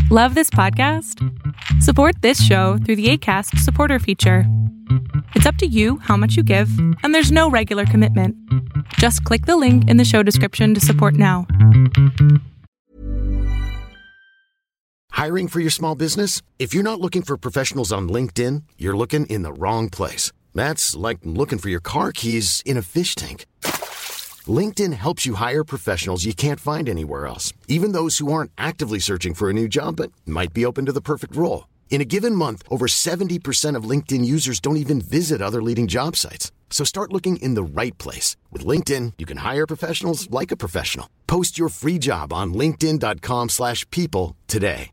Love this podcast? Support this show through the Acast supporter feature. It's up to you how much you give, and there's no regular commitment. Just click the link in the show description to support now. Hiring for your small business? If you're not looking for professionals on LinkedIn, you're looking in the wrong place. That's like looking for your car keys in a fish tank. LinkedIn helps you hire professionals you can't find anywhere else, even those who aren't actively searching for a new job but might be open to the perfect role. In a given month, over 70% of LinkedIn users don't even visit other leading job sites. So start looking in the right place. With LinkedIn, you can hire professionals like a professional. Post your free job on linkedin.com/people today.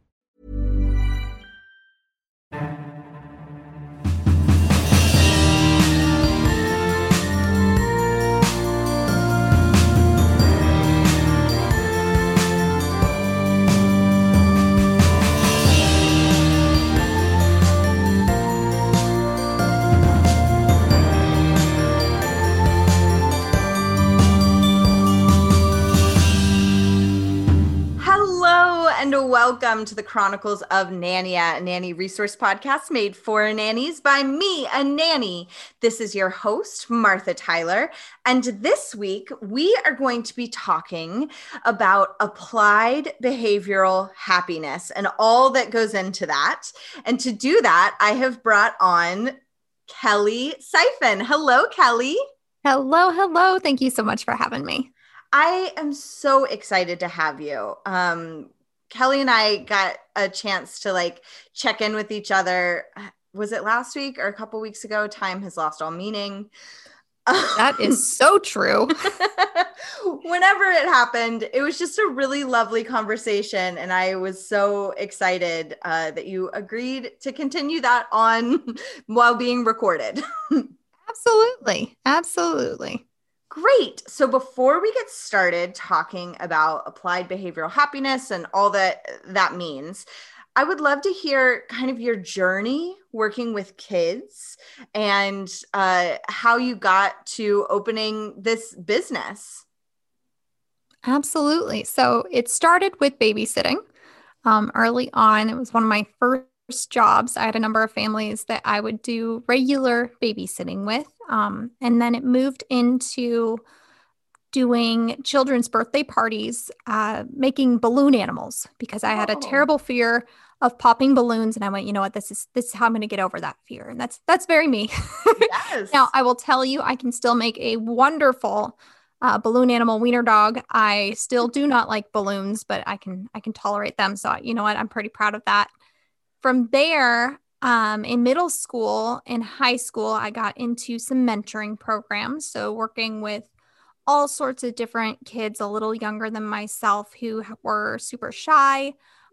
And welcome to the Chronicles of Nania, a nanny resource podcast made for nannies by me, a nanny. This is your host, Martha Tyler. And this week, we are going to be talking about applied behavioral happiness and all that goes into that. And to do that, I have brought on Kelly Siphon. Hello, Kelly. Hello. Thank you so much for having me. I am so excited to have you. Kelly and I got a chance to check in with each other. Was it last week or a couple weeks ago? Time has lost all meaning. That is so true. Whenever it happened, it was just a really lovely conversation. And I was so excited that you agreed to continue that on while being recorded. Absolutely. Great. So before we get started talking about applied behavioral happiness and all that means, I would love to hear kind of your journey working with kids and how you got to opening this business. Absolutely. So it started with babysitting. Early on, it was one of my first jobs. I had a number of families that I would do regular babysitting with. And then it moved into doing children's birthday parties, making balloon animals, because I had a terrible fear of popping balloons. And I went, you know what, this is how I'm going to get over that fear. And that's very me. Yes. Now, I will tell you, I can still make a wonderful balloon animal wiener dog. I still do not like balloons, but I can tolerate them. So you know what, I'm pretty proud of that. From there, in middle school and high school, I got into some mentoring programs. So working with all sorts of different kids a little younger than myself who were super shy,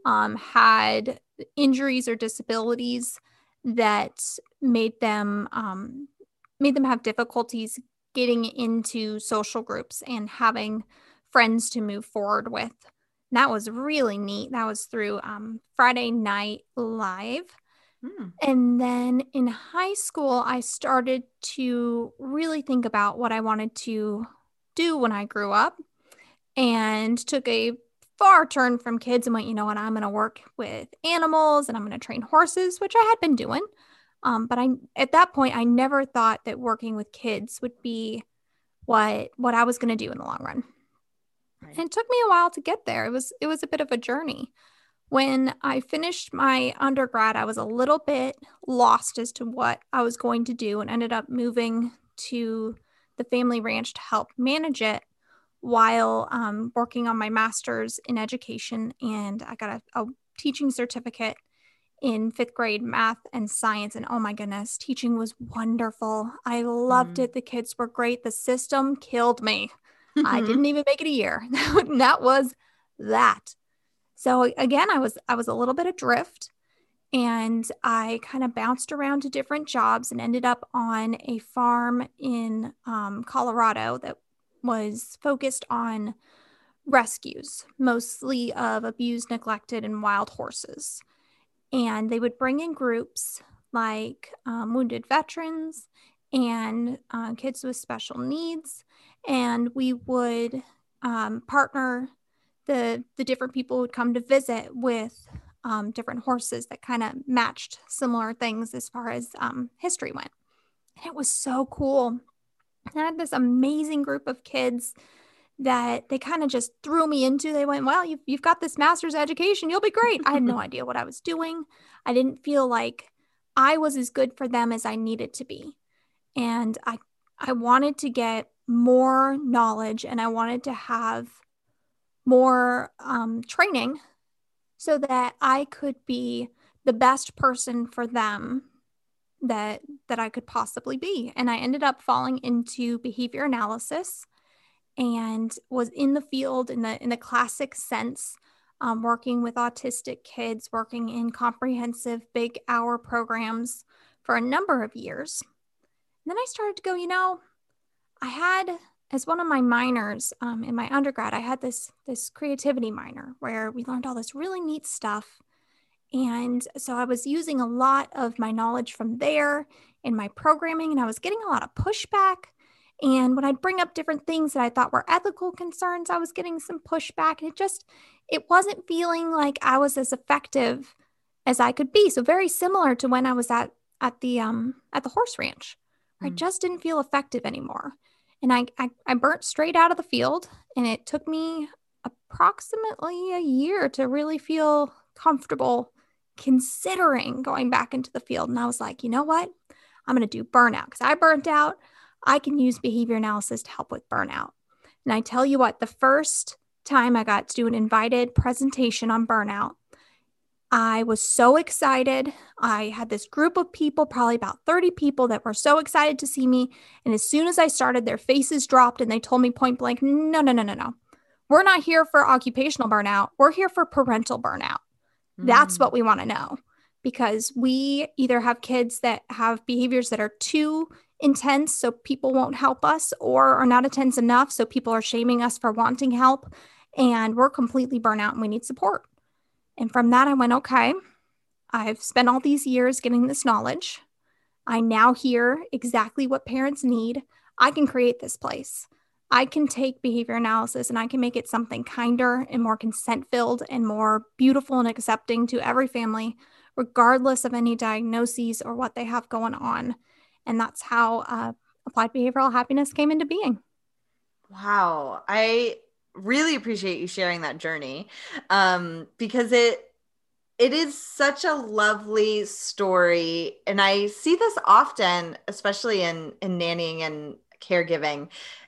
had injuries or disabilities that made them have difficulties getting into social groups and having friends to move forward with. And that was really neat. That was through Friday Night Live. And then in high school, I started to really think about what I wanted to do when I grew up and took a far turn from kids and went, you know what, I'm going to work with animals and I'm going to train horses, which I had been doing. But at that point, I never thought that working with kids would be what I was going to do in the long run. Right. And it took me a while to get there. It was a bit of a journey. When I finished my undergrad, I was a little bit lost as to what I was going to do and ended up moving to the family ranch to help manage it while working on my master's in education. And I got a teaching certificate in 5th grade math and science. And oh my goodness, teaching was wonderful. I loved it. The kids were great. The system killed me. I didn't even make it a year. That was that. So again, I was a little bit adrift, and I kind of bounced around to different jobs and ended up on a farm in Colorado that was focused on rescues, mostly of abused, neglected, and wild horses. And they would bring in groups like wounded veterans and kids with special needs. And we would partner the different people who would come to visit with different horses that kind of matched similar things as far as history went. And it was so cool. I had this amazing group of kids that they kind of just threw me into. They went, well, you've got this master's education. You'll be great. I had no idea what I was doing. I didn't feel like I was as good for them as I needed to be. And I wanted to get more knowledge, and I wanted to have more training so that I could be the best person for them that I could possibly be. And I ended up falling into behavior analysis and was in the field in the classic sense, working with autistic kids, working in comprehensive big hour programs for a number of years. And then I started to go, I had, as one of my minors in my undergrad, I had this creativity minor where we learned all this really neat stuff. And so I was using a lot of my knowledge from there in my programming, and I was getting a lot of pushback. And when I'd bring up different things that I thought were ethical concerns, I was getting some pushback. And it wasn't feeling like I was as effective as I could be. So very similar to when I was at the horse ranch, where I just didn't feel effective anymore. And I burnt straight out of the field, and it took me approximately a year to really feel comfortable considering going back into the field. And I was like, you know what? I'm going to do burnout because I burnt out. I can use behavior analysis to help with burnout. And I tell you what, the first time I got to do an invited presentation on burnout, I was so excited. I had this group of people, probably about 30 people, that were so excited to see me. And as soon as I started, their faces dropped and they told me point blank, no. We're not here for occupational burnout. We're here for parental burnout. That's what we want to know, because we either have kids that have behaviors that are too intense, so people won't help us, or are not intense enough, so people are shaming us for wanting help, and we're completely burnt out and we need support. And from that, I went, okay, I've spent all these years getting this knowledge. I now hear exactly what parents need. I can create this place. I can take behavior analysis and I can make it something kinder and more consent-filled and more beautiful and accepting to every family, regardless of any diagnoses or what they have going on. And that's how Applied Behavioral Happiness came into being. Wow. I really appreciate you sharing that journey, because it is such a lovely story. And I see this often, especially in nannying and caregiving,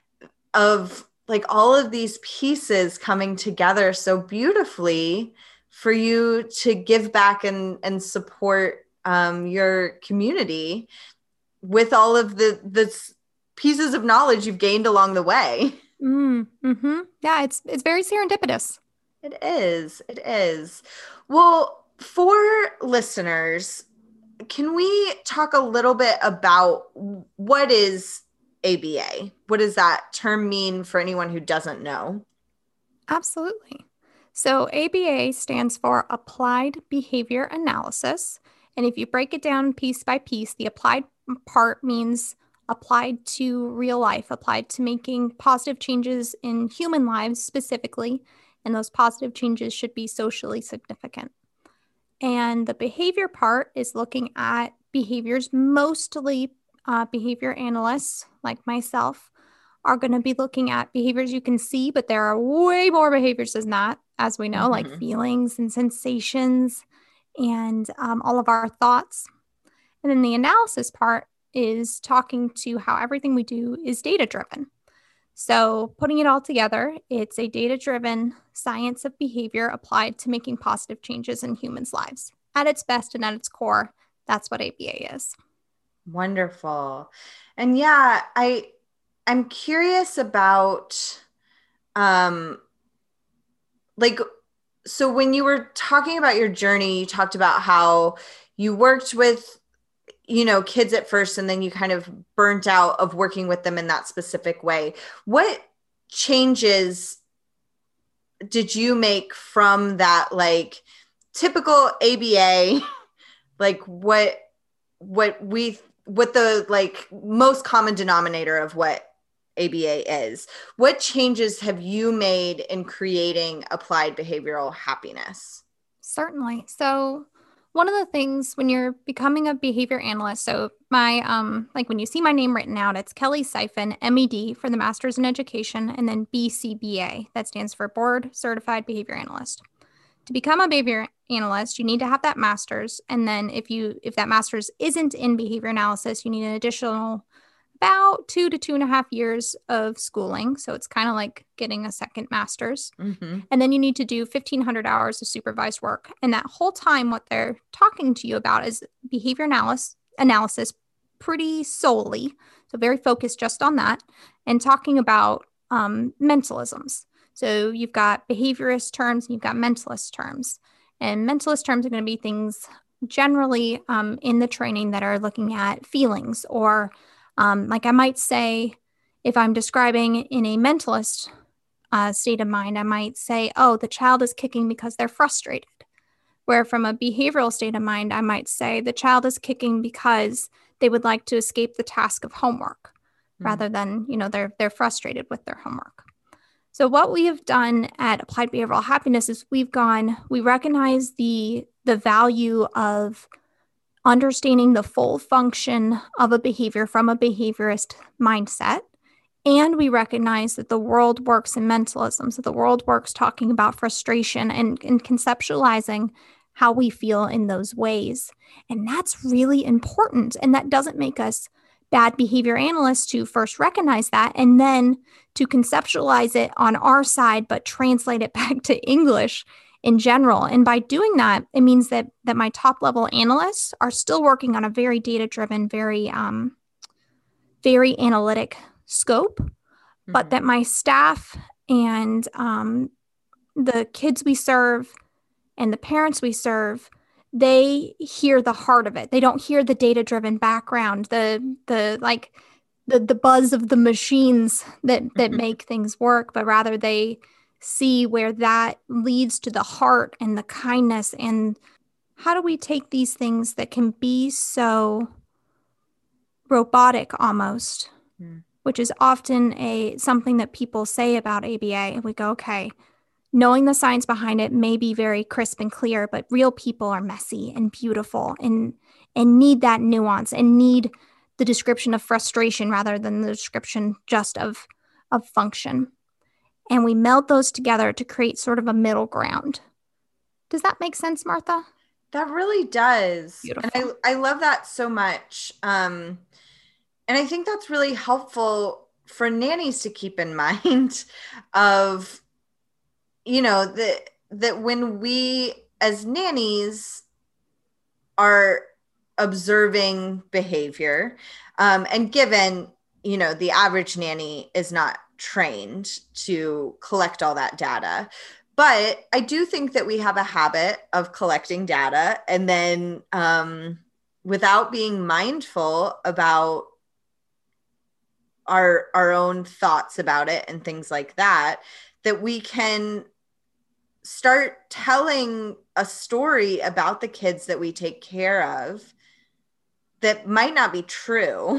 of like all of these pieces coming together so beautifully for you to give back and support your community with all of the pieces of knowledge you've gained along the way. Mm-hmm. Yeah, it's very serendipitous. It is. It is. Well, for listeners, can we talk a little bit about what is ABA? What does that term mean for anyone who doesn't know? Absolutely. So ABA stands for Applied Behavior Analysis. And if you break it down piece by piece, the applied part means applied to real life, applied to making positive changes in human lives specifically. And those positive changes should be socially significant. And the behavior part is looking at behaviors. Mostly behavior analysts like myself are going to be looking at behaviors you can see, but there are way more behaviors than that, as we know, like feelings and sensations and all of our thoughts. And then the analysis part is talking to how everything we do is data-driven. So putting it all together, it's a data-driven science of behavior applied to making positive changes in humans' lives. At its best and at its core, that's what ABA is. Wonderful. And yeah, I'm curious about, so when you were talking about your journey, you talked about how you worked with, kids at first, and then you kind of burnt out of working with them in that specific way. What changes did you make from that, like typical ABA, like what the like most common denominator of what ABA is? What changes have you made in creating applied behavioral happiness? Certainly. So one of the things when you're becoming a behavior analyst, so my, like when you see my name written out, it's Kelly Siphon, MED for the Master's in Education, and then BCBA, that stands for Board Certified Behavior Analyst. To become a behavior analyst, you need to have that master's. And then if that master's isn't in behavior analysis, you need an additional about 2 to 2.5 years of schooling. So it's kind of like getting a second master's. Mm-hmm. And then you need to do 1,500 hours of supervised work. And that whole time, what they're talking to you about is behavior analysis pretty solely. So very focused just on that, and talking about mentalisms. So you've got behaviorist terms and you've got mentalist terms. And mentalist terms are going to be things generally in the training that are looking at feelings, or like I might say, if I'm describing in a mentalist state of mind, I might say, oh, the child is kicking because they're frustrated. Where from a behavioral state of mind, I might say the child is kicking because they would like to escape the task of homework, rather than, they're frustrated with their homework. So what we have done at Applied Behavioral Happiness is we recognize the value of understanding the full function of a behavior from a behaviorist mindset. And we recognize that the world works in mentalism. So the world works talking about frustration and conceptualizing how we feel in those ways. And that's really important. And that doesn't make us bad behavior analysts to first recognize that and then to conceptualize it on our side, but translate it back to English in general. And by doing that, it means that my top level analysts are still working on a very data-driven, very analytic scope, but that my staff and the kids we serve and the parents we serve, they hear the heart of it. They don't hear the data-driven background, the buzz of the machines that make things work, but rather they see where that leads to the heart and the kindness. And how do we take these things that can be so robotic almost, which is often something that people say about ABA, and we go, okay, knowing the science behind it may be very crisp and clear, but real people are messy and beautiful and need that nuance and need the description of frustration rather than the description just of function. And we meld those together to create sort of a middle ground. Does that make sense, Martha? That really does. Beautiful. And I love that so much. And I think that's really helpful for nannies to keep in mind of, that when we as nannies are observing behavior, and given, the average nanny is not trained to collect all that data, but I do think that we have a habit of collecting data and then without being mindful about our own thoughts about it and things like that we can start telling a story about the kids that we take care of that might not be true,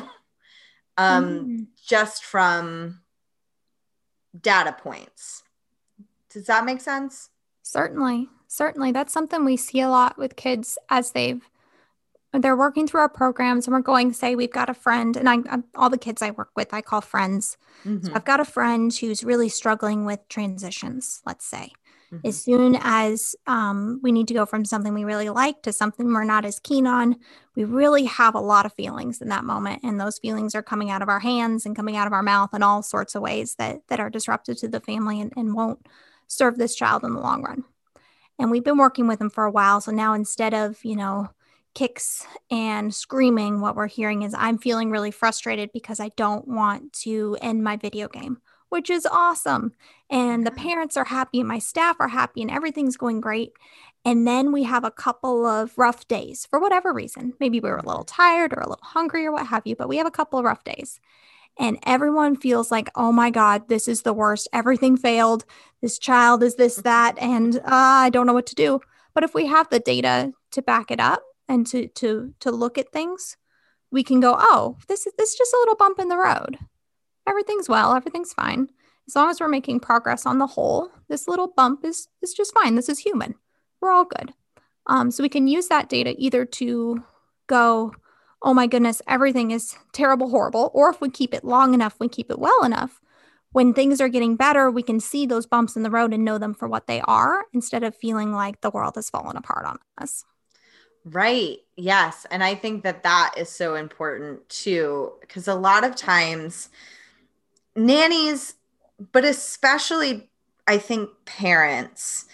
just from data points. Does that make sense? Certainly. That's something we see a lot with kids as they're working through our programs, and we're going, say we've got a friend, and all the kids I work with, I call friends. So I've got a friend who's really struggling with transitions, let's say. As soon as we need to go from something we really like to something we're not as keen on, we really have a lot of feelings in that moment. And those feelings are coming out of our hands and coming out of our mouth in all sorts of ways that are disruptive to the family and won't serve this child in the long run. And we've been working with them for a while. So now instead of, kicks and screaming, what we're hearing is, I'm feeling really frustrated because I don't want to end my video game, which is awesome. And the parents are happy and my staff are happy and everything's going great. And then we have a couple of rough days for whatever reason. Maybe we were a little tired or a little hungry or what have you, but we have a couple of rough days. And everyone feels like, oh my God, this is the worst. Everything failed. This child is this, that, and I don't know what to do. But if we have the data to back it up and to look at things, we can go, oh, this is just a little bump in the road. Everything's well, everything's fine. As long as we're making progress on the whole, this little bump is just fine. This is human. We're all good. So we can use that data either to go, oh my goodness, everything is terrible, horrible. Or if we keep it long enough, we keep it well enough, when things are getting better, we can see those bumps in the road and know them for what they are instead of feeling like the world has fallen apart on us. Right. Yes. And I think that that is so important too, because a lot of times nannies, but especially I think parents,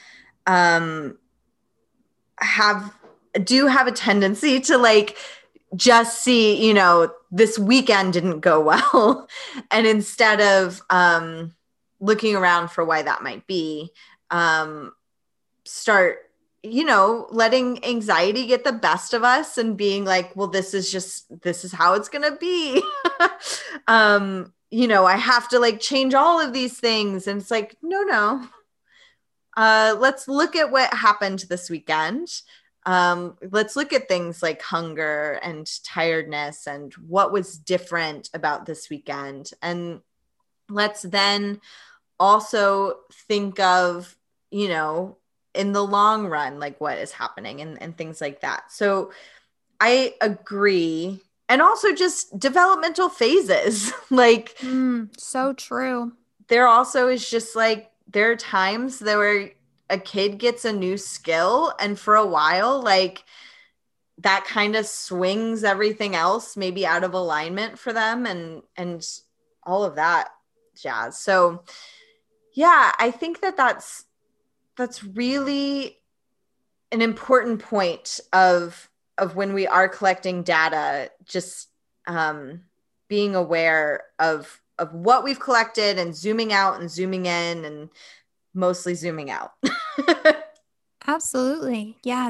do have a tendency to like just see, this weekend didn't go well. And instead of looking around for why that might be, start, letting anxiety get the best of us and being like, well, this is how it's going to be. I have to like change all of these things. And it's like, no. Let's look at what happened this weekend. Let's look at things like hunger and tiredness and what was different about this weekend. And let's then also think of, in the long run, like what is happening and things like that. So I agree. And also just developmental phases, like so true. There also is just like, there are times that where a kid gets a new skill and for a while, like that kind of swings everything else maybe out of alignment for them and all of that jazz. So yeah, I think that's really an important point of when we are collecting data, just being aware of what we've collected and zooming out and zooming in and mostly zooming out. Absolutely. Yeah.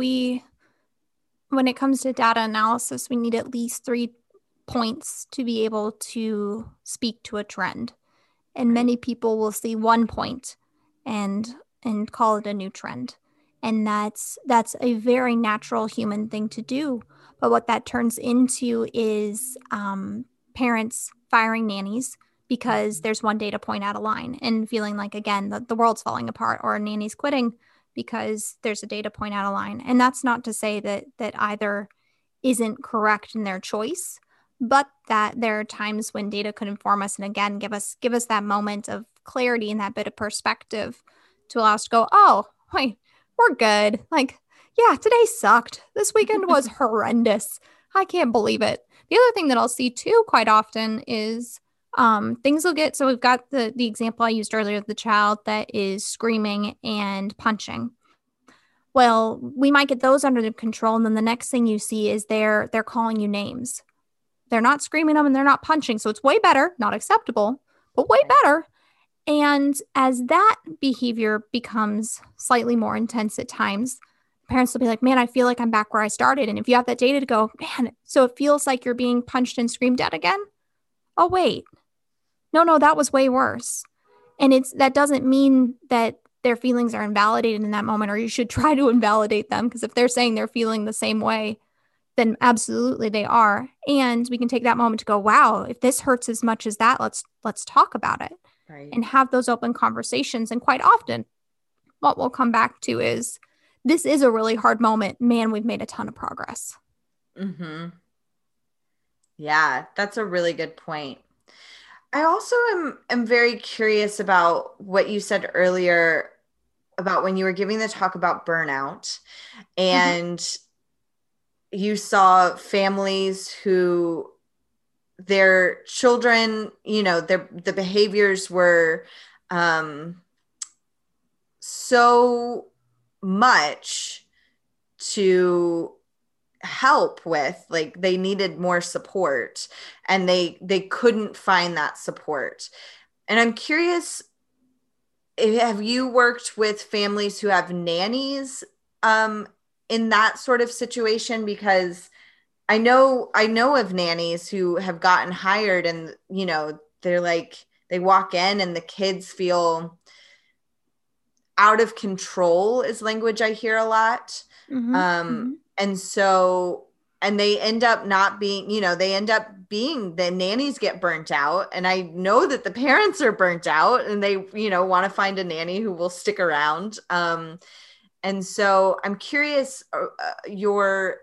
When it comes to data analysis, we need at least 3 points to be able to speak to a trend. And many people will see 1 point and call it a new trend. And that's a very natural human thing to do. But what that turns into is parents firing nannies because there's one data point out of line and feeling like, again, the world's falling apart, or nannies quitting because there's a data point out of line. And that's not to say that either isn't correct in their choice, but that there are times when data could inform us and, again, give us that moment of clarity and that bit of perspective to allow us to go, oh, wait, we're good. Like, yeah, today sucked. This weekend was horrendous. I can't believe it. The other thing that I'll see too quite often is things will get, so we've got the example I used earlier of the child that is screaming and punching. Well, we might get those under control, and then the next thing you see is they're calling you names. They're not screaming them and they're not punching. So it's way better, not acceptable, but way better. And as that behavior becomes slightly more intense at times, parents will be like, man, I feel like I'm back where I started. And if you have that data to go, man, so it feels like you're being punched and screamed at again. Oh, wait, no, that was way worse. And that doesn't mean that their feelings are invalidated in that moment, or you should try to invalidate them. Because if they're saying they're feeling the same way, then absolutely they are. And we can take that moment to go, wow, if this hurts as much as that, let's talk about it. Right. And have those open conversations. And quite often what we'll come back to is, this is a really hard moment. Man, we've made a ton of progress. Mm-hmm. Yeah, that's a really good point. I also am very curious about what you said earlier about when you were giving the talk about burnout, and you saw families who their children, the behaviors were so much to help with, like they needed more support and they couldn't find that support. And I'm curious, have you worked with families who have nannies in that sort of situation? Because I know of nannies who have gotten hired and, they're like, they walk in and the kids feel out of control is language I hear a lot. And so, and they end up not being, the nannies get burnt out. And I know that the parents are burnt out and they, want to find a nanny who will stick around. And so I'm curious your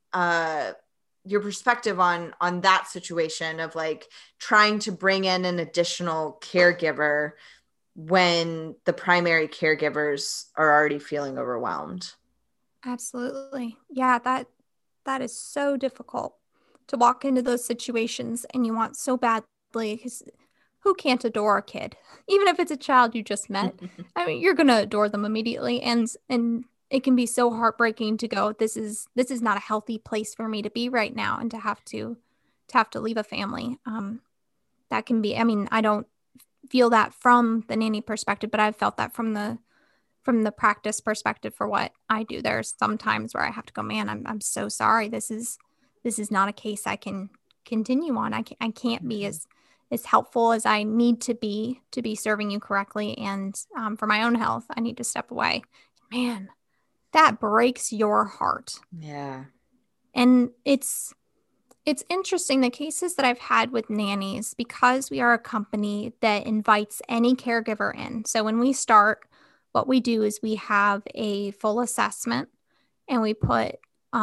perspective on that situation of like trying to bring in an additional caregiver when the primary caregivers are already feeling overwhelmed. Absolutely. Yeah, that is so difficult to walk into those situations, and you want so badly, because who can't adore a kid? Even if it's a child you just met. I mean, you're going to adore them immediately, and it can be so heartbreaking to go, this is not a healthy place for me to be right now, and to have to leave a family. That can be, I mean, I don't feel that from the nanny perspective, but I've felt that from the practice perspective for what I do. There's some times where I have to go, man, I'm so sorry. This is not a case I can continue on. I can't be as helpful as I need to be serving you correctly. And for my own health, I need to step away. Man, that breaks your heart. Yeah. And it's interesting, the cases that I've had with nannies, because we are a company that invites any caregiver in. So when we start, what we do is we have a full assessment, and we put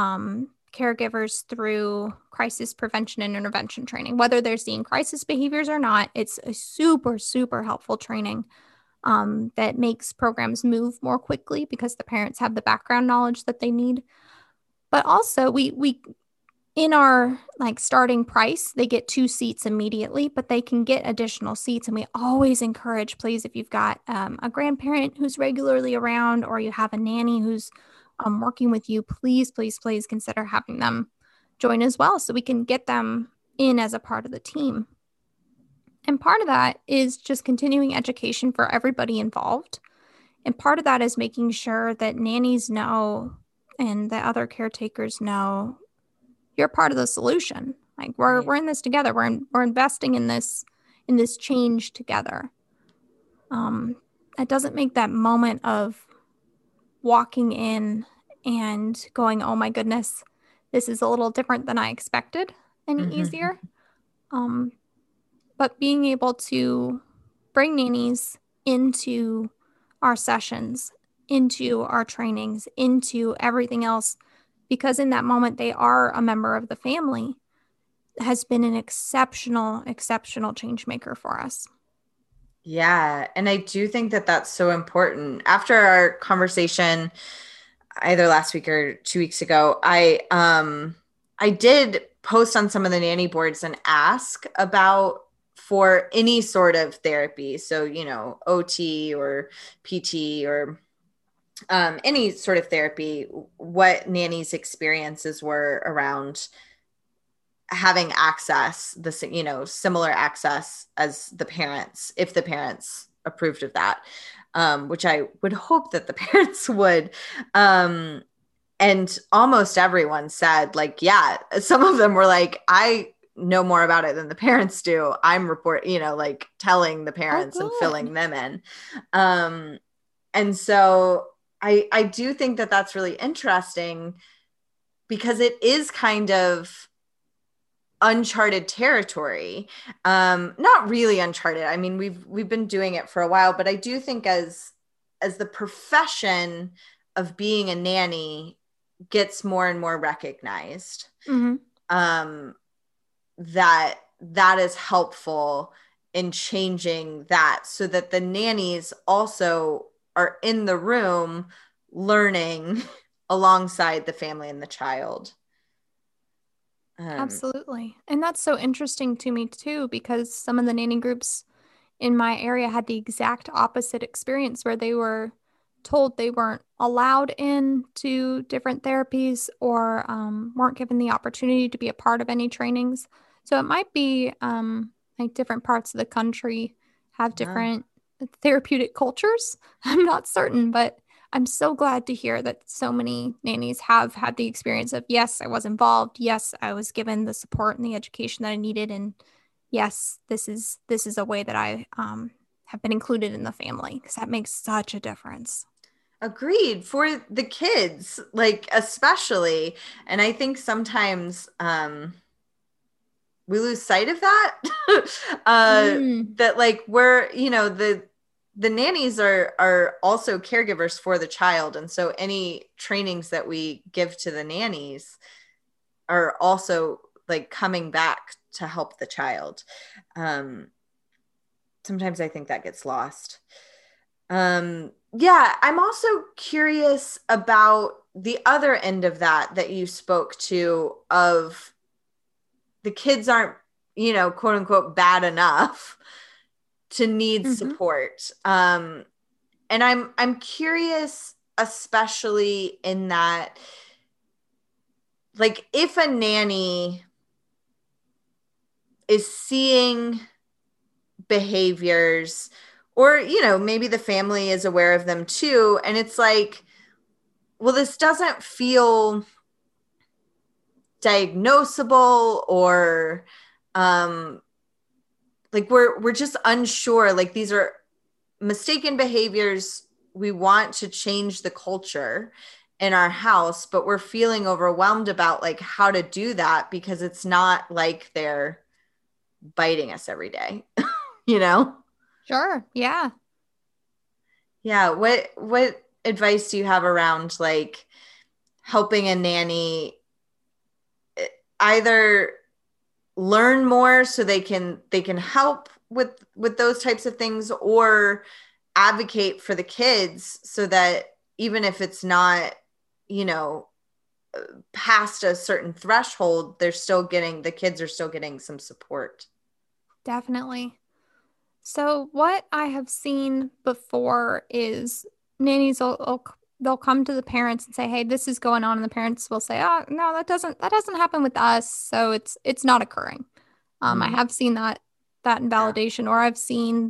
caregivers through crisis prevention and intervention training, whether they're seeing crisis behaviors or not. It's a super, super helpful training that makes programs move more quickly because the parents have the background knowledge that they need. But also we in our like starting price, they get 2 seats immediately, but they can get additional seats. And we always encourage, please, if you've got a grandparent who's regularly around, or you have a nanny who's working with you, please, please, please consider having them join as well, so we can get them in as a part of the team. And part of that is just continuing education for everybody involved. And part of that is making sure that nannies know and that other caretakers know you're part of the solution. Like we're in this together. We're investing in this change together. It doesn't make that moment of walking in and going, oh my goodness, this is a little different than I expected, any easier. But being able to bring nannies into our sessions, into our trainings, into everything else, because in that moment they are a member of the family, has been an exceptional, exceptional change maker for us. Yeah. And I do think that that's so important. After our conversation, either last week or 2 weeks ago, I did post on some of the nanny boards and ask about for any sort of therapy. So, you know, OT or PT or any sort of therapy, what nannies' experiences were around having access, similar access as the parents, if the parents approved of that, which I would hope that the parents would. And almost everyone said, like, yeah, some of them were like, I know more about it than the parents do. I'm telling the parents and filling them in. And so I do think that that's really interesting, because it is kind of uncharted territory. Not really uncharted. I mean, we've been doing it for a while, but I do think as the profession of being a nanny gets more and more recognized, that is helpful in changing that, so that the nannies also are in the room learning alongside the family and the child. Absolutely. And that's so interesting to me too, because some of the nanny groups in my area had the exact opposite experience, where they were told they weren't allowed into different therapies, or weren't given the opportunity to be a part of any trainings. So it might be like different parts of the country have different therapeutic cultures. I'm not certain, but I'm so glad to hear that so many nannies have had the experience of, yes, I was involved. Yes, I was given the support and the education that I needed. And yes, this is a way that I have been included in the family, because that makes such a difference. Agreed. For the kids, like, especially. And I think sometimes we lose sight of that, that like we're, the nannies are also caregivers for the child. And so any trainings that we give to the nannies are also like coming back to help the child. Sometimes I think that gets lost. Yeah, I'm also curious about the other end of that you spoke to, of the kids aren't, quote unquote, bad enough to need support. And I'm curious, especially in that, like, if a nanny is seeing behaviors, or, maybe the family is aware of them too, and it's like, well, this doesn't feel diagnosable, or like we're just unsure, like these are mistaken behaviors. We want to change the culture in our house, but we're feeling overwhelmed about like how to do that, because it's not like they're biting us every day. Sure. Yeah. Yeah. What advice do you have around like helping a nanny either learn more so they can help with those types of things, or advocate for the kids so that even if it's not, past a certain threshold, the kids are still getting some support? Definitely. So what I have seen before is nannies they'll come to the parents and say, "Hey, this is going on," and the parents will say, "Oh, no, that doesn't happen with us, so it's not occurring." I have seen that invalidation, or I've seen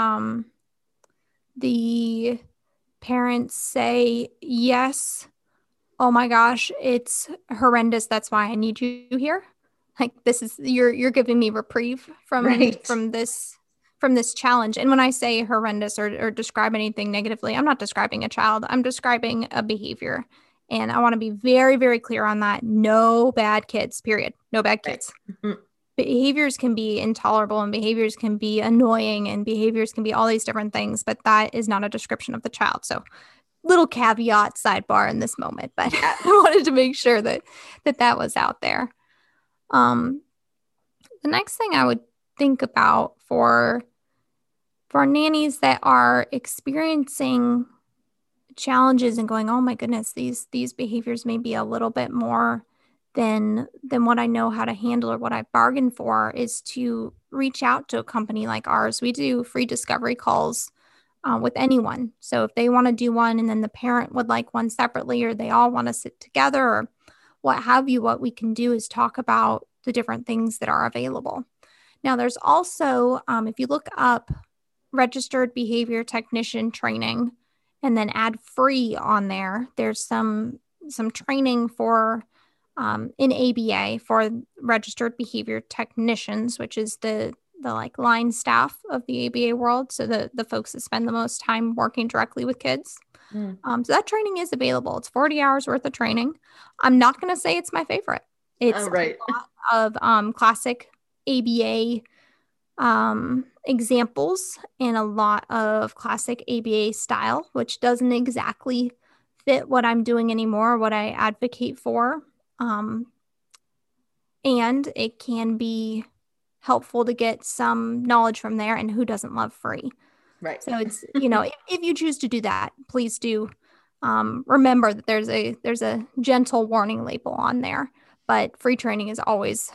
the parents say, "Yes, oh my gosh, it's horrendous. That's why I need you here." Like, this is you're giving me reprieve from this challenge. And when I say horrendous or describe anything negatively, I'm not describing a child. I'm describing a behavior. And I want to be very, very clear on that. No bad kids, period. No bad kids. Behaviors can be intolerable, and behaviors can be annoying, and behaviors can be all these different things, but that is not a description of the child. So little caveat sidebar in this moment, but I wanted to make sure that was out there. The next thing I would think about for nannies that are experiencing challenges and going, "Oh my goodness, these behaviors may be a little bit more than what I know how to handle or what I bargained for," is to reach out to a company like ours. We do free discovery calls with anyone. So if they want to do one and then the parent would like one separately, or they all want to sit together, or what have you, what we can do is talk about the different things that are available. Now, there's also, if you look up registered behavior technician training and then add free on there, there's some training for in ABA for registered behavior technicians, which is the like line staff of the ABA world. So the folks that spend the most time working directly with kids. So that training is available. It's 40 hours worth of training. I'm not going to say it's my favorite. It's a lot of classic ABA examples and a lot of classic ABA style, which doesn't exactly fit what I'm doing anymore, what I advocate for. And it can be helpful to get some knowledge from there, and who doesn't love free? Right. So it's, if you choose to do that, please do remember that there's a gentle warning label on there, but free training is always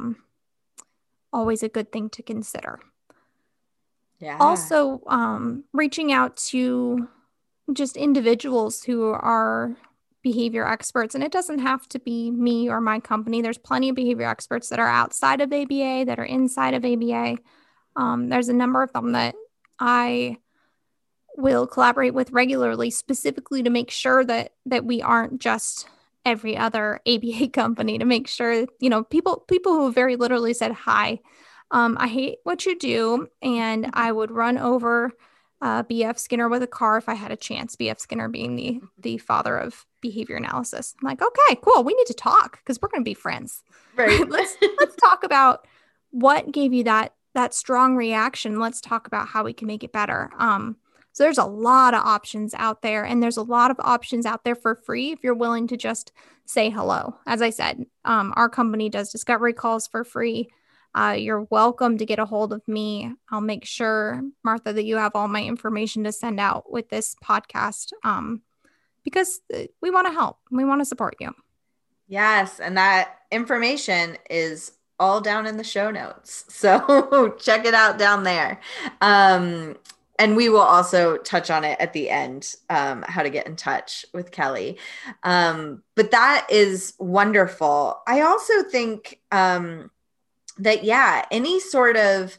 a good thing to consider. Yeah. Also, reaching out to just individuals who are behavior experts, and it doesn't have to be me or my company. There's plenty of behavior experts that are outside of ABA, that are inside of ABA. There's a number of them that I will collaborate with regularly, specifically to make sure that we aren't just every other ABA company, to make sure, people who very literally said, "Hi, I hate what you do, and I would run over B.F. Skinner with a car if I had a chance." B.F. Skinner being the father of behavior analysis. I'm like, okay, cool. We need to talk because we're going to be friends. Right. let's talk about what gave you that strong reaction. Let's talk about how we can make it better. So there's a lot of options out there, and there's a lot of options out there for free if you're willing to just say hello. As I said, our company does discovery calls for free. You're welcome to get a hold of me. I'll make sure, Martha, that you have all my information to send out with this podcast, because we want to help. We want to support you. Yes. And that information is all down in the show notes. So check it out down there. And we will also touch on it at the end, how to get in touch with Kelly. But that is wonderful. I also think that, yeah, any sort of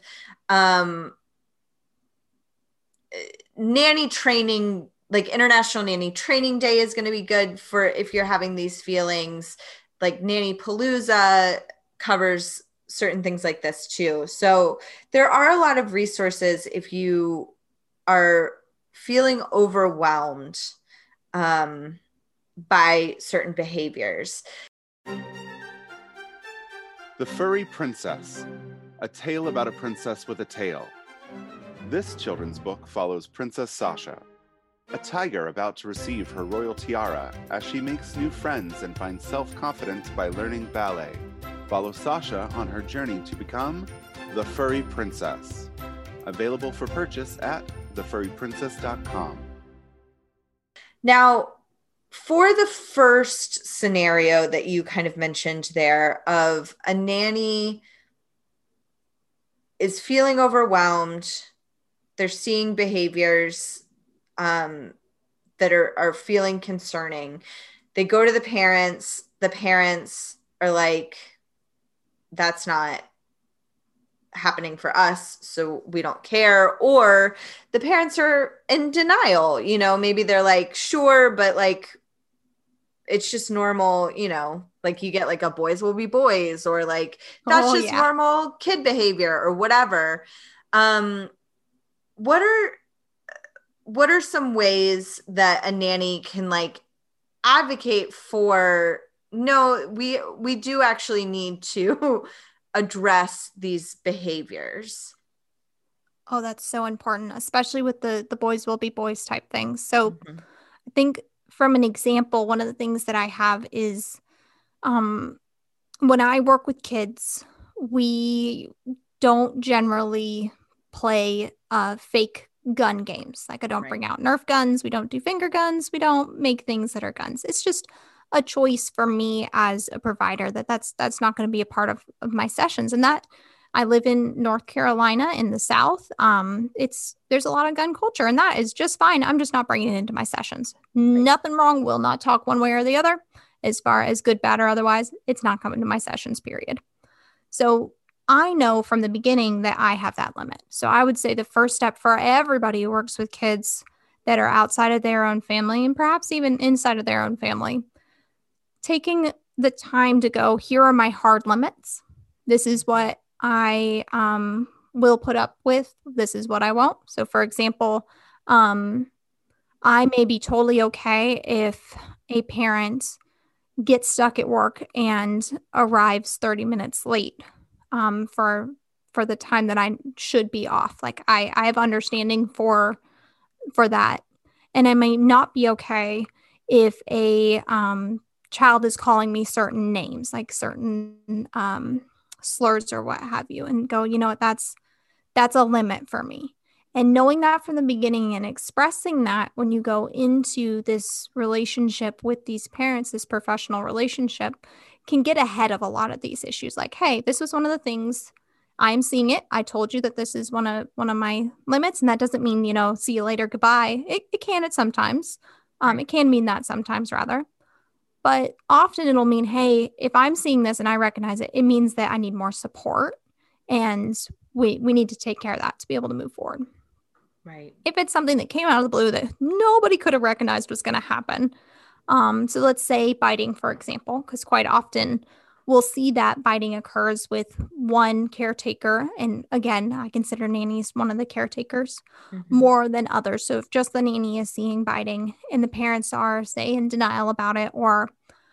nanny training, like International Nanny Training Day is going to be good for if you're having these feelings. Like Nanny Palooza covers certain things like this too. So there are a lot of resources if you are feeling overwhelmed by certain behaviors. The Furry Princess, a tale about a princess with a tail. This children's book follows Princess Sasha, a tiger about to receive her royal tiara as she makes new friends and finds self-confidence by learning ballet. Follow Sasha on her journey to become the Furry Princess. Available for purchase at thefurryprincess.com. Now, for the first scenario that you kind of mentioned there of a nanny is feeling overwhelmed, they're seeing behaviors that are feeling concerning. They go to the parents are like, that's not happening for us, so we don't care. Or the parents are in denial, maybe they're like, sure, but like, it's just normal, like you get like a boys will be boys, or like, that's just normal kid behavior or whatever. What are some ways that a nanny can like advocate for, no, we do actually need to address these behaviors? Oh, that's so important, especially with the boys will be boys type things. So I think from an example, one of the things that I have is when I work with kids, we don't generally play fake gun games. Like I don't bring out Nerf guns. We don't do finger guns. We don't make things that are guns. It's just a choice for me as a provider that's not going to be a part of my sessions. And that I live in North Carolina in the South. There's a lot of gun culture, and that is just fine. I'm just not bringing it into my sessions. Nothing wrong. We'll not talk one way or the other as far as good, bad, or otherwise. It's not coming to my sessions, period. So I know from the beginning that I have that limit. So I would say the first step for everybody who works with kids that are outside of their own family and perhaps even inside of their own family, taking the time to go, here are my hard limits. This is what I will put up with. This is what I won't. So for example, I may be totally okay if a parent gets stuck at work and arrives 30 minutes late for the time that I should be off. Like I have understanding for that. And I may not be okay if a child is calling me certain names, like certain slurs or what have you, and go, you know what, that's a limit for me. And knowing that from the beginning and expressing that when you go into this relationship with these parents, this professional relationship, can get ahead of a lot of these issues. Like, hey, this was one of the things I'm seeing it. I told you that this is one of my limits, and that doesn't mean, see you later, goodbye. It can at sometimes. It can mean that sometimes rather. But often it'll mean, hey, if I'm seeing this and I recognize it, it means that I need more support, and we need to take care of that to be able to move forward. Right. If it's something that came out of the blue that nobody could have recognized was going to happen. So let's say biting, for example, because quite often we'll see that biting occurs with one caretaker. And again, I consider nannies one of the caretakers more than others. So if just the nanny is seeing biting and the parents are, say, in denial about it, or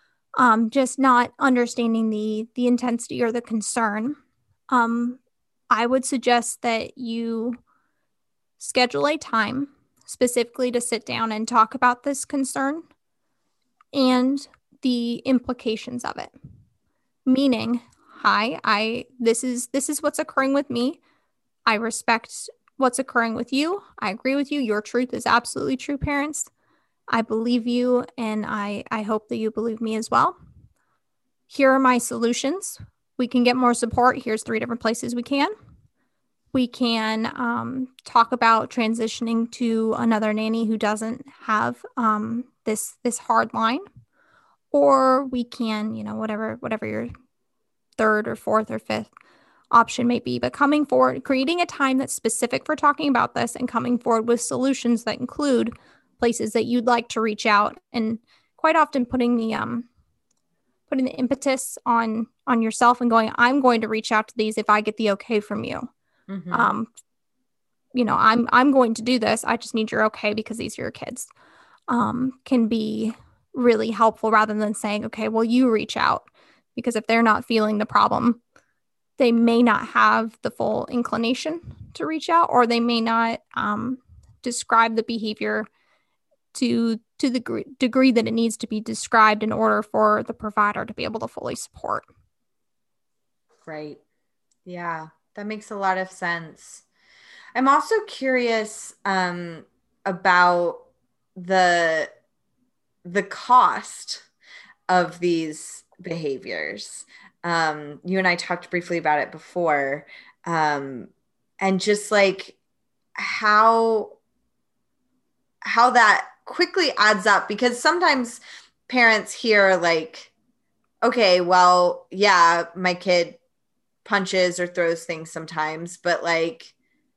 just not understanding the intensity or the concern, I would suggest that you schedule a time. specifically to sit down and talk about this concern and the implications of it. Meaning, hi, this is what's occurring with me. I respect what's occurring with you. I agree with you. Your truth is absolutely true, parents. I believe you, and I hope that you believe me as well. Here are my solutions. We can get more support. Here's 3 different places we can. We can talk about transitioning to another nanny who doesn't have this hard line. Or we can, whatever your 3rd or 4th or 5th option may be, but coming forward, creating a time that's specific for talking about this and coming forward with solutions that include places that you'd like to reach out, and quite often putting the impetus on yourself and going, I'm going to reach out to these if I get the okay from you. Mm-hmm. I'm going to do this. I just need your okay because these are your kids. Can be really helpful rather than saying, okay, well, you reach out, because if they're not feeling the problem, they may not have the full inclination to reach out, or they may not describe the behavior to the degree that it needs to be described in order for the provider to be able to fully support. Right. Yeah, that makes a lot of sense. I'm also curious about the cost of these behaviors. You and I talked briefly about it before, and just like how that quickly adds up, because sometimes parents hear like, okay, well, yeah, my kid punches or throws things sometimes, but like,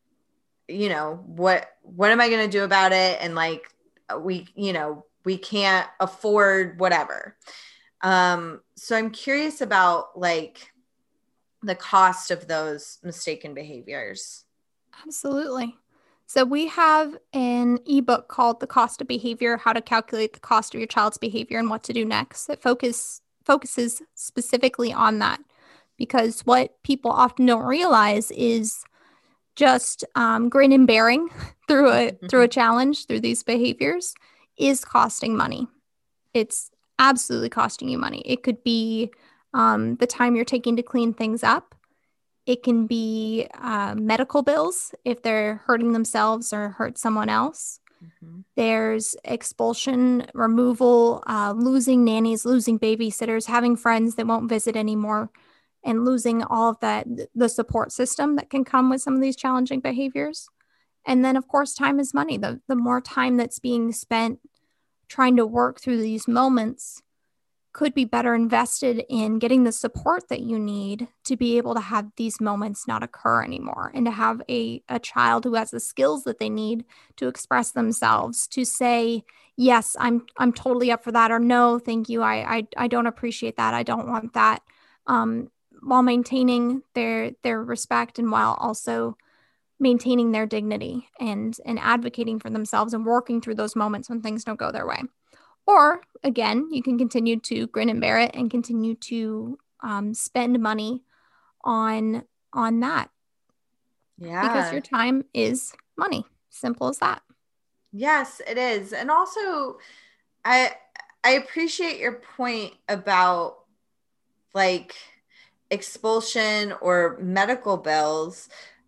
what am I going to do about it? And like, we can't afford whatever. So I'm curious about like the cost of those mistaken behaviors. Absolutely. So we have an ebook called The Cost of Behavior: How to Calculate the Cost of Your Child's Behavior and What to Do Next. It focuses specifically on that, because what people often don't realize is just grin and bearing through a challenge, through these behaviors, is costing money. It's absolutely costing you money. It could be the time you're taking to clean things up. It can be medical bills if they're hurting themselves or hurt someone else. Mm-hmm. There's expulsion, removal, losing nannies, losing babysitters, having friends that won't visit anymore, and losing all of that, the support system that can come with some of these challenging behaviors. And then, of course, time is money. The more time that's being spent trying to work through these moments could be better invested in getting the support that you need to be able to have these moments not occur anymore, and to have a child who has the skills that they need to express themselves, to say, yes, I'm totally up for that, or no, thank you, I don't appreciate that, I don't want that, while maintaining their respect, and while also maintaining their dignity and advocating for themselves and working through those moments when things don't go their way. Or again, you can continue to grin and bear it and continue to spend money on that. Yeah. Because your time is money. Simple as that. Yes, it is. And also, I appreciate your point about like expulsion or medical bills,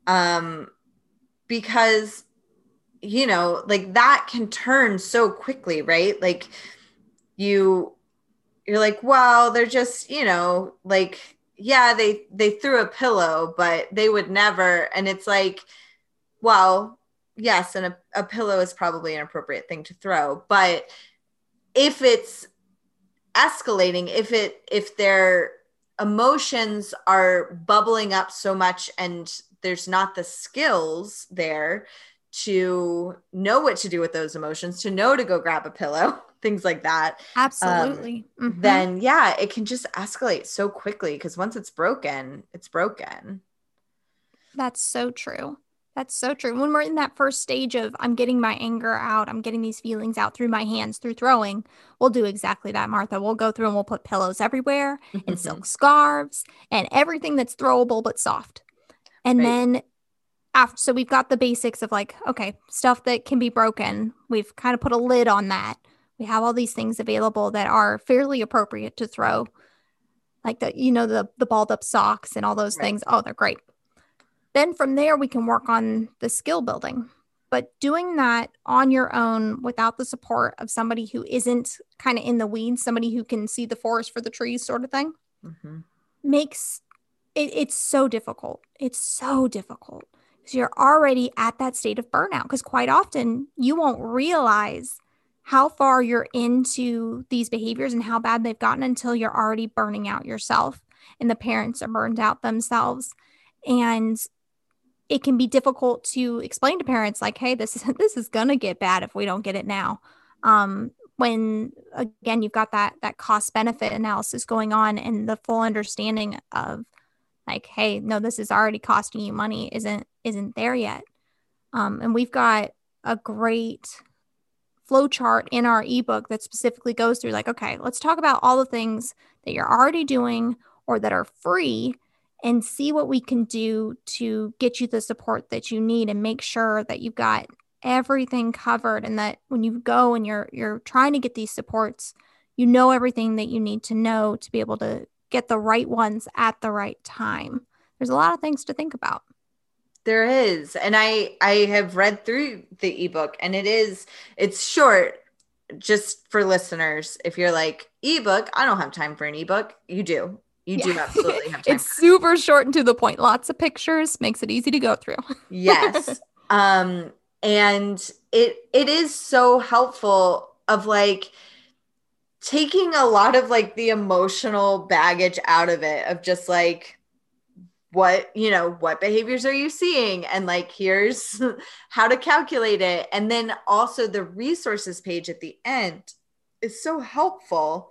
because like that can turn so quickly, right? Like you're like, well, they're just, like, yeah, they threw a pillow, but they would never. And it's like, well, yes, and a pillow is probably an appropriate thing to throw. But if it's escalating, if their emotions are bubbling up so much and there's not the skills there to know what to do with those emotions, to know to go grab a pillow, things like that. Absolutely. Then yeah, it can just escalate so quickly, because once it's broken, it's broken. That's so true. That's so true. When we're in that first stage of I'm getting my anger out, I'm getting these feelings out through my hands, through throwing, we'll do exactly that, Martha. We'll go through and we'll put pillows everywhere and silk scarves and everything that's throwable but soft. And then so we've got the basics of like, okay, stuff that can be broken. We've kind of put a lid on that. We have all these things available that are fairly appropriate to throw, like the balled up socks and all those things. Oh, they're great. Then from there, we can work on the skill building. But doing that on your own without the support of somebody who isn't kind of in the weeds, somebody who can see the forest for the trees sort of thing, makes it's so difficult. It's so difficult because you're already at that state of burnout, because quite often you won't realize how far you're into these behaviors and how bad they've gotten until you're already burning out yourself and the parents are burned out themselves. And it can be difficult to explain to parents like, hey, this is going to get bad if we don't get it now. When, again, you've got that cost benefit analysis going on and the full understanding of like, hey, no, this is already costing you money isn't there yet. And we've got a great flow chart in our ebook that specifically goes through like, okay, let's talk about all the things that you're already doing or that are free and see what we can do to get you the support that you need and make sure that you've got everything covered, and that when you go and you're trying to get these supports, you know everything that you need to know to be able to get the right ones at the right time. There's a lot of things to think about. There is. And I have read through the ebook, and it's short. Just for listeners, if you're like, ebook, I don't have time for an ebook. You do. You do absolutely have time. It's super short and to the point. Lots of pictures, makes it easy to go through. Yes. And it is so helpful of like taking a lot of like the emotional baggage out of it, of just like, what behaviors are you seeing? And like, here's how to calculate it. And then also the resources page at the end is so helpful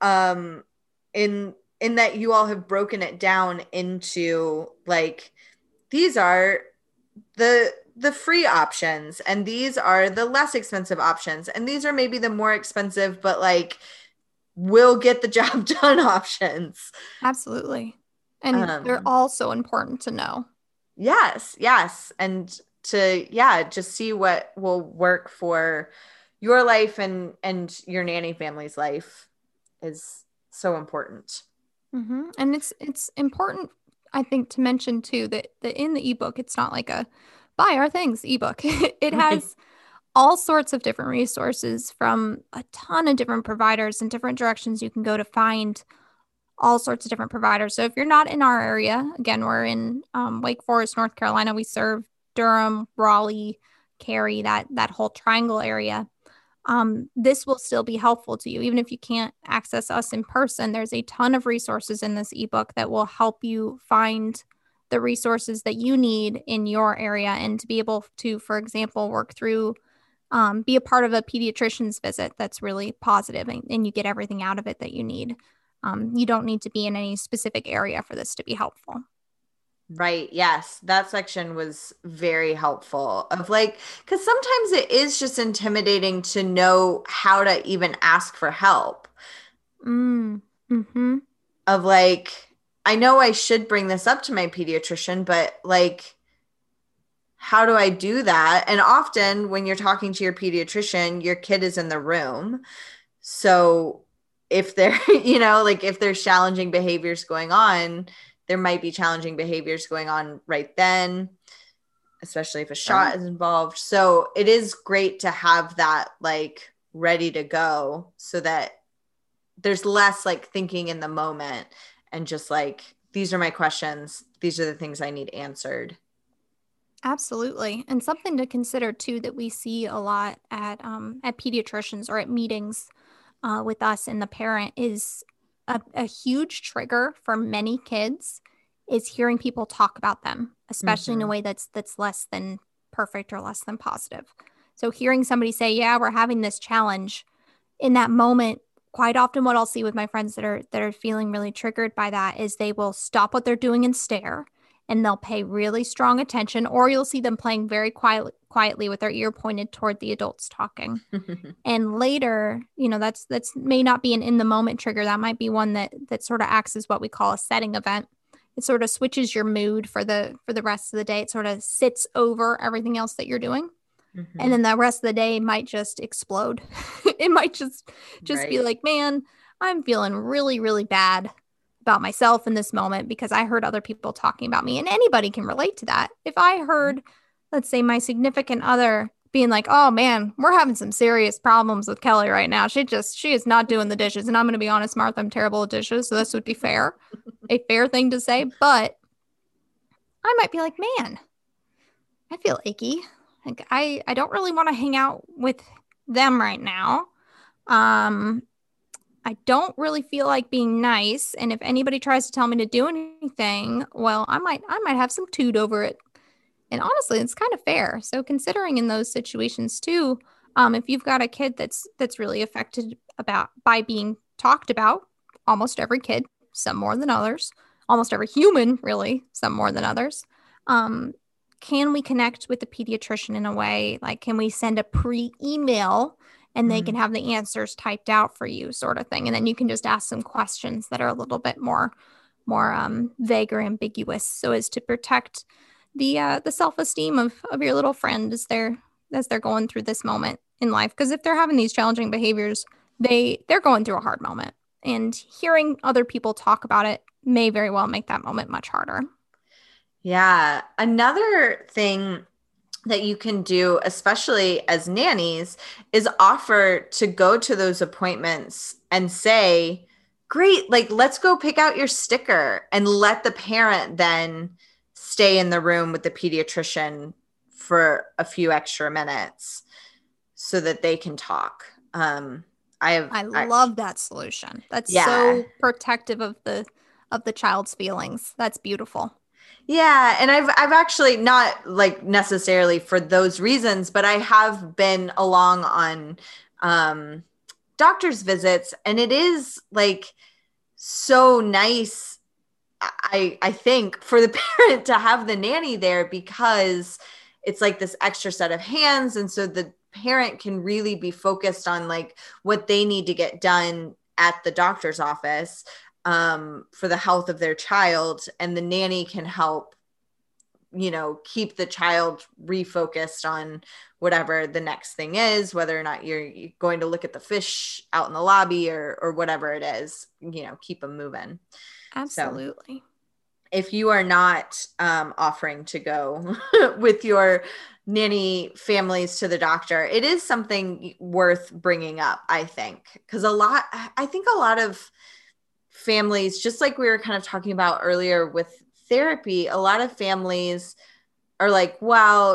in that you all have broken it down into like, these are the free options, and these are the less expensive options, and these are maybe the more expensive, but like will get the job done options. Absolutely. And they're all so important to know. Yes. And to, just see what will work for your life and your nanny family's life is so important. Mm-hmm. And it's important, I think, to mention too, that in the ebook, it's not like a buy our things ebook. It has all sorts of different resources from a ton of different providers and different directions you can go to find all sorts of different providers. So if you're not in our area, again, we're in Wake Forest, North Carolina. We serve Durham, Raleigh, Cary, that whole triangle area. This will still be helpful to you. Even if you can't access us in person, there's a ton of resources in this ebook that will help you find the resources that you need in your area, and to be able to, for example, work through, be a part of a pediatrician's visit that's really positive, and you get everything out of it that you need. You don't need to be in any specific area for this to be helpful. Right. Yes. That section was very helpful of like, because sometimes it is just intimidating to know how to even ask for help. Mm-hmm. Of like, I know I should bring this up to my pediatrician, but like, how do I do that? And often when you're talking to your pediatrician, your kid is in the room. So if they're, like if there's challenging behaviors going on, there might be challenging behaviors going on right then, especially if a shot is involved. So it is great to have that like ready to go, so that there's less like thinking in the moment and just like, these are my questions. These are the things I need answered. Absolutely. And something to consider too, that we see a lot at pediatricians or at meetings with us and the parent, is a huge trigger for many kids is hearing people talk about them, especially in a way that's less than perfect or less than positive. So hearing somebody say, yeah, we're having this challenge, in that moment, quite often what I'll see with my friends that are feeling really triggered by that is they will stop what they're doing and stare, and they'll pay really strong attention, or you'll see them playing very quietly with their ear pointed toward the adults talking. And later, that's may not be an in the moment trigger. That might be one that sort of acts as what we call a setting event, It sort of switches your mood for the rest of the day. It sort of sits over everything else that you're doing. Mm-hmm. And then the rest of the day might just explode. It might just Right. be like, man, I'm feeling really, really bad about myself in this moment because I heard other people talking about me. And anybody can relate to that. If I heard, let's say, my significant other being like, oh man, we're having some serious problems with Kelly right now. She is not doing the dishes. And I'm going to be honest, Martha, I'm terrible at dishes. So this would be fair, a fair thing to say. But I might be like, man, I feel icky. Like I don't really want to hang out with them right now. I don't really feel like being nice. And if anybody tries to tell me to do anything, well, I might have some toot over it. And honestly, it's kind of fair. So considering in those situations too, if you've got a kid that's really affected by being talked about, almost every kid, some more than others, almost every human, really, some more than others, can we connect with the pediatrician in a way? Like, can we send a pre-email and they can have the answers typed out for you, sort of thing? And then you can just ask some questions that are a little bit more vague or ambiguous, so as to protect the self-esteem of your little friend as they're going through this moment in life. Because if they're having these challenging behaviors, they're going through a hard moment, and hearing other people talk about it may very well make that moment much harder. Yeah. Another thing that you can do, especially as nannies, is offer to go to those appointments and say, great, like, let's go pick out your sticker, and let the parent then stay in the room with the pediatrician for a few extra minutes so that they can talk. I love that solution. That's so protective of the child's feelings. That's beautiful. Yeah. And I've actually, not like necessarily for those reasons, but I have been along on doctor's visits, and it is like so nice, I think, for the parent to have the nanny there, because it's like this extra set of hands. And so the parent can really be focused on like what they need to get done at the doctor's office for the health of their child. And the nanny can help, keep the child refocused on whatever the next thing is, whether or not you're going to look at the fish out in the lobby or whatever it is, keep them moving. Absolutely. So if you are not offering to go with your nanny families to the doctor, it is something worth bringing up, I think, because I think a lot of families, just like we were kind of talking about earlier with therapy, a lot of families are like, well,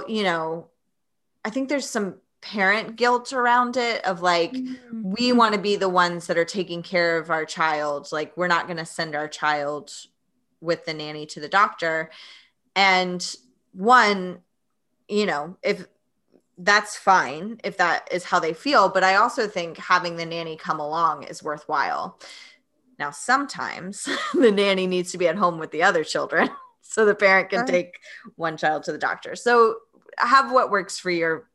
I think there's some parent guilt around it of like, we want to be the ones that are taking care of our child. Like, we're not going to send our child with the nanny to the doctor. And one, if that's fine, if that is how they feel, but I also think having the nanny come along is worthwhile. Now, sometimes the nanny needs to be at home with the other children so the parent can take one child to the doctor. So have what works for your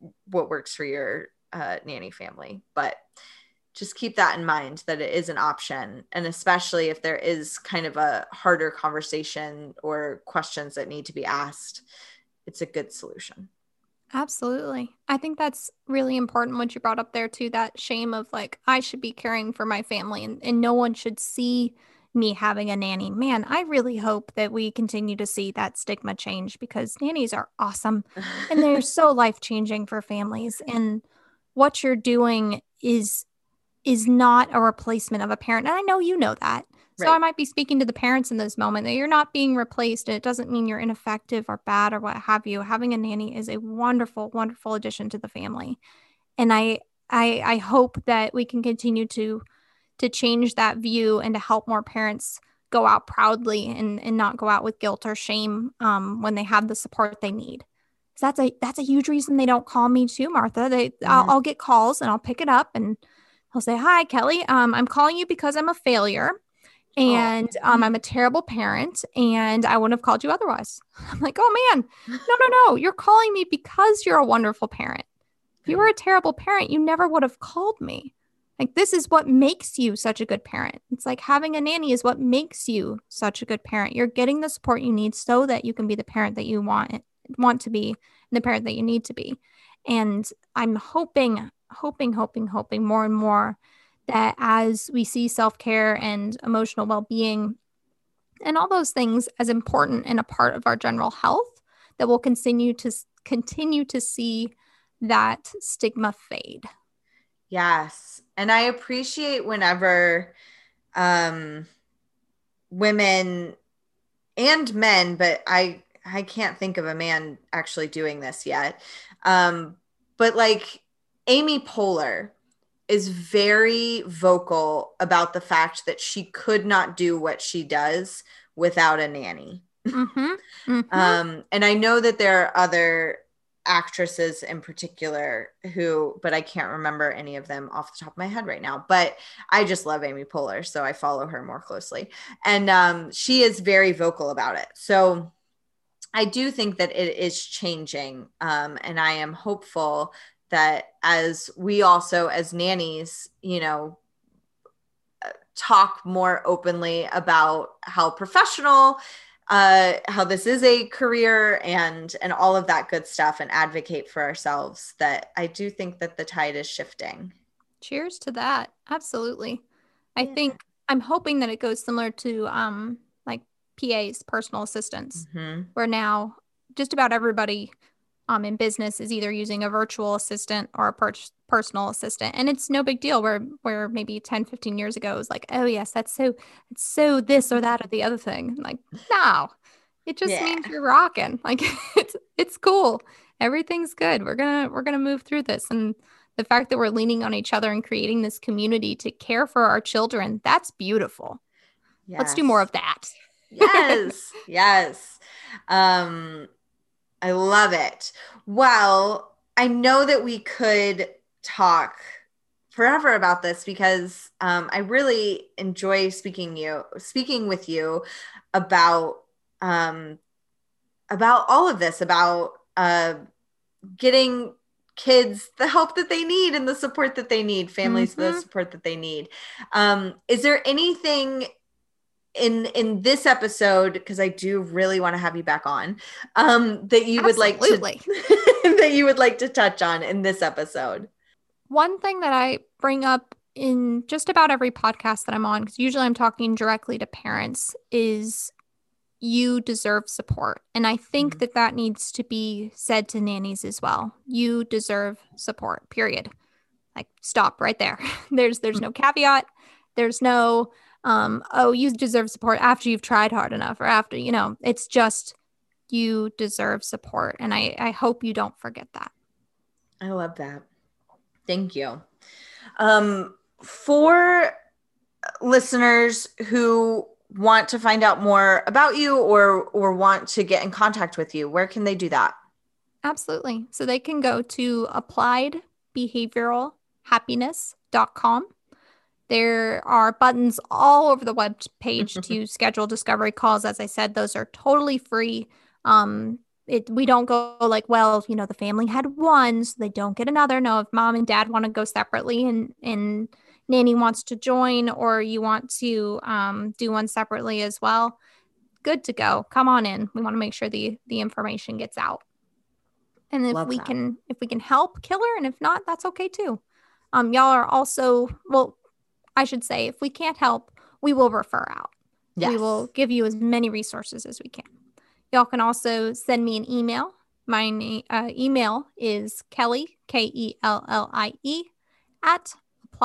nanny family, but just keep that in mind, that it is an option. And especially if there is kind of a harder conversation or questions that need to be asked, it's a good solution. Absolutely. I think that's really important what you brought up there too, that shame of like, I should be caring for my family and no one should see me having a nanny. Man, I really hope that we continue to see that stigma change, because nannies are awesome and they're so life-changing for families. And what you're doing is not a replacement of a parent. And I know you know that. So I might be speaking to the parents in this moment that you're not being replaced, and it doesn't mean you're ineffective or bad or what have you. Having a nanny is a wonderful, wonderful addition to the family. And I hope that we can continue to change that view and to help more parents go out proudly and not go out with guilt or shame when they have the support they need. So that's a huge reason they don't call me too, Martha. I'll get calls and I'll pick it up and I'll say, hi, Kelly, I'm calling you because I'm a failure. And I'm a terrible parent and I wouldn't have called you otherwise. I'm like, oh man, no. You're calling me because you're a wonderful parent. If you were a terrible parent, you never would have called me. Like, this is what makes you such a good parent. It's like having a nanny is what makes you such a good parent. You're getting the support you need so that you can be the parent that you want to be and the parent that you need to be. And I'm hoping more and more that as we see self-care and emotional well-being and all those things as important and a part of our general health, that we'll continue to see that stigma fade. Yes. And I appreciate whenever women and men, but I can't think of a man actually doing this yet. But like Amy Poehler is very vocal about the fact that she could not do what she does without a nanny. Mm-hmm. Mm-hmm. And I know that there are other actresses in particular but I can't remember any of them off the top of my head right now, but I just love Amy Poehler, so I follow her more closely. And she is very vocal about it. So I do think that it is changing. And I am hopeful that as we also, as nannies, talk more openly about how professional how this is a career and all of that good stuff, and advocate for ourselves, that I do think that the tide is shifting. Cheers to that. Absolutely. I think I'm hoping that it goes similar to like PAs, personal assistants, where now just about everybody in business is either using a virtual assistant or a personal assistant. And it's no big deal where maybe 10, 15 years ago it was like, oh yes, it's so this or that or the other thing. Like, no, it just means you're rocking. Like it's cool. Everything's good. We're gonna move through this. And the fact that we're leaning on each other and creating this community to care for our children, that's beautiful. Yes. Let's do more of that. Yes. Yes. I love it. Well, I know that we could talk forever about this because I really enjoy speaking with you about all of this, about getting kids the help that they need and the support that they need, families the support that they need. Is there anything in this episode, because I do really want to have you back on, that you would like to that you would like to touch on in this episode? One thing that I bring up in just about every podcast that I'm on, because usually I'm talking directly to parents, is you deserve support. And I think that needs to be said to nannies as well. You deserve support, period. Like, stop right there. There's no caveat. There's no you deserve support after you've tried hard enough, or after, it's just, you deserve support. And I hope you don't forget that. I love that. Thank you. For listeners who want to find out more about you or want to get in contact with you, where can they do that? Absolutely. So they can go to appliedbehavioralhappiness.com. There are buttons all over the web page to schedule discovery calls. As I said, those are totally free. We don't go like, well, the family had one, so they don't get another. No, if mom and dad want to go separately and nanny wants to join, or you want to do one separately as well, good to go. Come on in. We want to make sure the information gets out. And if we can help, killer. And if not, that's okay too. Y'all are also, well, I should say, if we can't help, we will refer out. Yes. We will give you as many resources as we can. Y'all can also send me an email. My email is Kellie, Kellie, at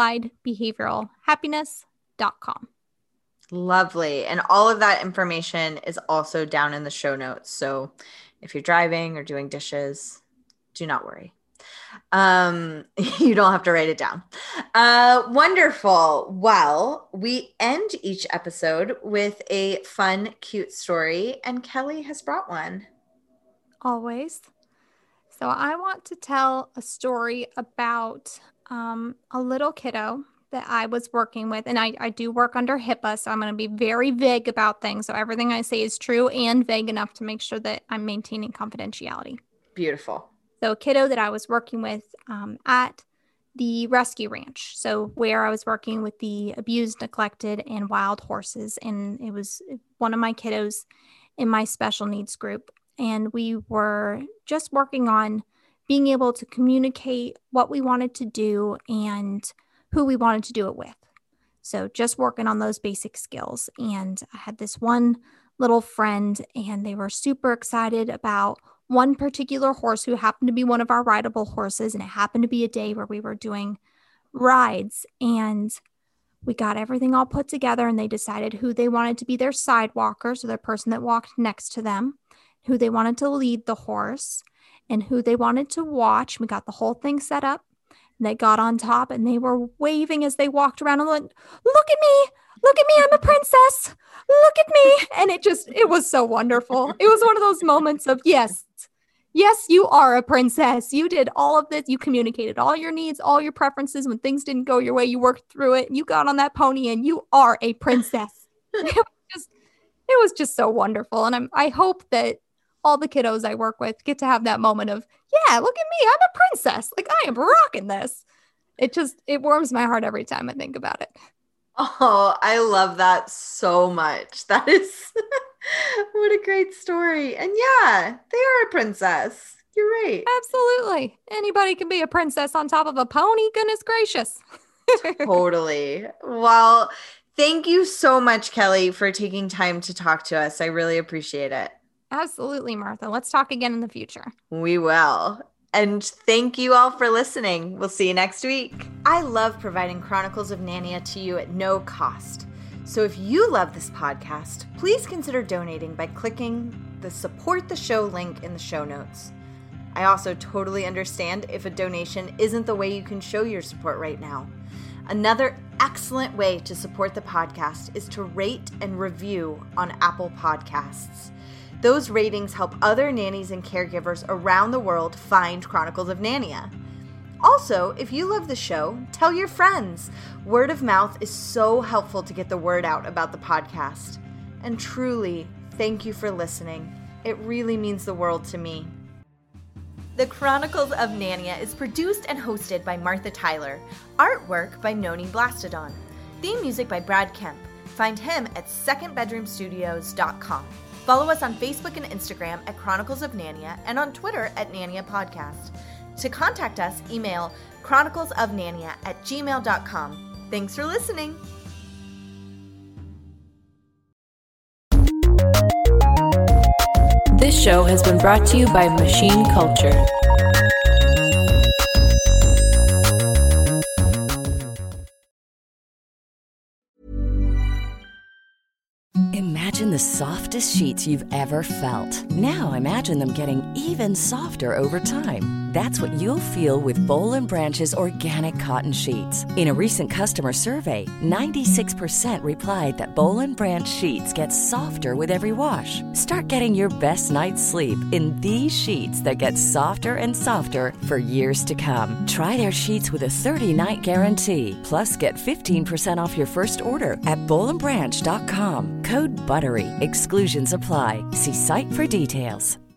appliedbehavioralhappiness.com. Lovely. And all of that information is also down in the show notes. So if you're driving or doing dishes, do not worry. You don't have to write it down. Wonderful. Well, we end each episode with a fun, cute story, and Kellie has brought one. Always. So I want to tell a story about a little kiddo that I was working with, and I do work under HIPAA, so I'm going to be very vague about things. So everything I say is true and vague enough to make sure that I'm maintaining confidentiality. Beautiful. So a kiddo that I was working with at the rescue ranch. So where I was working with the abused, neglected, and wild horses. And it was one of my kiddos in my special needs group. And we were just working on being able to communicate what we wanted to do and who we wanted to do it with. So just working on those basic skills. And I had this one little friend, and they were super excited about one particular horse who happened to be one of our rideable horses. And it happened to be a day where we were doing rides, and we got everything all put together, and they decided who they wanted to be their sidewalker, so the person that walked next to them, who they wanted to lead the horse, and who they wanted to watch. We got the whole thing set up. They got on top, and they were waving as they walked around and like, look at me, I'm a princess, look at me. And it was so wonderful. It was one of those moments of, yes, you are a princess. You did all of this. You communicated all your needs, all your preferences. When things didn't go your way, you worked through it. You got on that pony, and you are a princess. It was just so wonderful. And I hope that all the kiddos I work with get to have that moment of, yeah, look at me, I'm a princess. Like, I am rocking this. It warms my heart every time I think about it. Oh, I love that so much. That is what a great story. And yeah, they are a princess. You're right. Absolutely. Anybody can be a princess on top of a pony. Goodness gracious. Totally. Well, thank you so much, Kelly, for taking time to talk to us. I really appreciate it. Absolutely, Martha. Let's talk again in the future. We will. And thank you all for listening. We'll see you next week. I love providing Chronicles of Narnia to you at no cost. So if you love this podcast, please consider donating by clicking the Support the Show link in the show notes. I also totally understand if a donation isn't the way you can show your support right now. Another excellent way to support the podcast is to rate and review on Apple Podcasts. Those ratings help other nannies and caregivers around the world find Chronicles of Narnia. Also, if you love the show, tell your friends. Word of mouth is so helpful to get the word out about the podcast. And truly, thank you for listening. It really means the world to me. The Chronicles of Narnia is produced and hosted by Martha Tyler. Artwork by Noni Blastodon. Theme music by Brad Kemp. Find him at secondbedroomstudios.com. Follow us on Facebook and Instagram at Chronicles of Narnia and on Twitter at Narnia Podcast. To contact us, email chroniclesofnarnia@gmail.com. Thanks for listening. This show has been brought to you by Machine Culture. Imagine the softest sheets you've ever felt. Now imagine them getting even softer over time. That's what you'll feel with Boll & Branch's organic cotton sheets. In a recent customer survey, 96% replied that Boll & Branch sheets get softer with every wash. Start getting your best night's sleep in these sheets that get softer and softer for years to come. Try their sheets with a 30-night guarantee. Plus, get 15% off your first order at bollandbranch.com. Code BUTTERY. Exclusions apply. See site for details.